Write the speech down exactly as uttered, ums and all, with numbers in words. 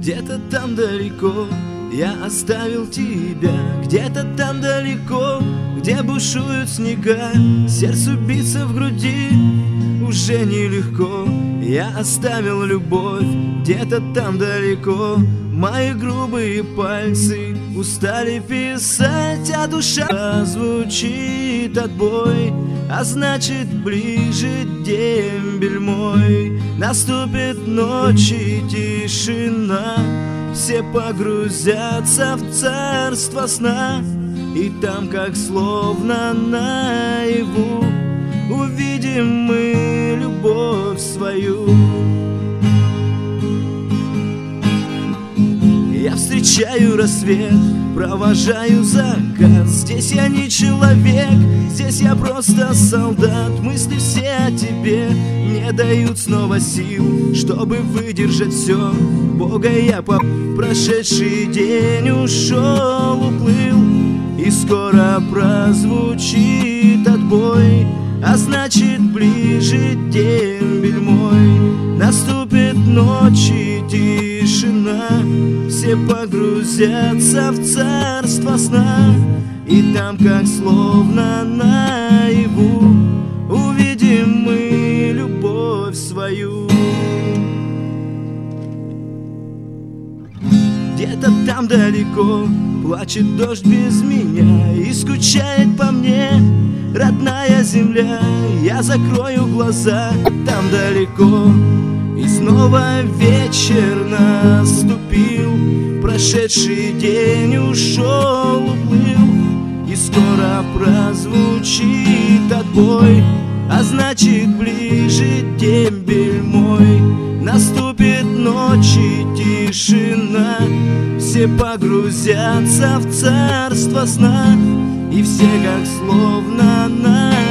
Где-то там далеко я оставил тебя, где-то там далеко, где бушуют снега, сердцу биться в груди уже нелегко. Я оставил любовь где-то там далеко, мои грубые пальцы устали писать, а душа звучит отбой, а значит ближе дембель мой. Наступит ночь и тишина, все погрузятся в царство сна, и там, как словно наяву, увидим мы любовь свою. Я встречаю рассвет, провожаю закат. Здесь я не человек, здесь я просто солдат. Мысли все о тебе мне дают снова сил, чтобы выдержать все. Бога я по прошедший день ушел, уплыл, и скоро прозвучит отбой, а значит ближе дембель мой. Наступит ночь и тишина, все погрузятся в царство сна, и там, как словно наяву, увидим мы любовь свою. Где-то там далеко плачет дождь без меня и скучает по мне родная земля. Я закрою глаза там далеко, и снова вечер наступил, прошедший день ушел, уплыл, и скоро прозвучит отбой, а значит ближе дембель мой. Наступит ночь и тишина, все погрузятся в царство сна, и все как словно на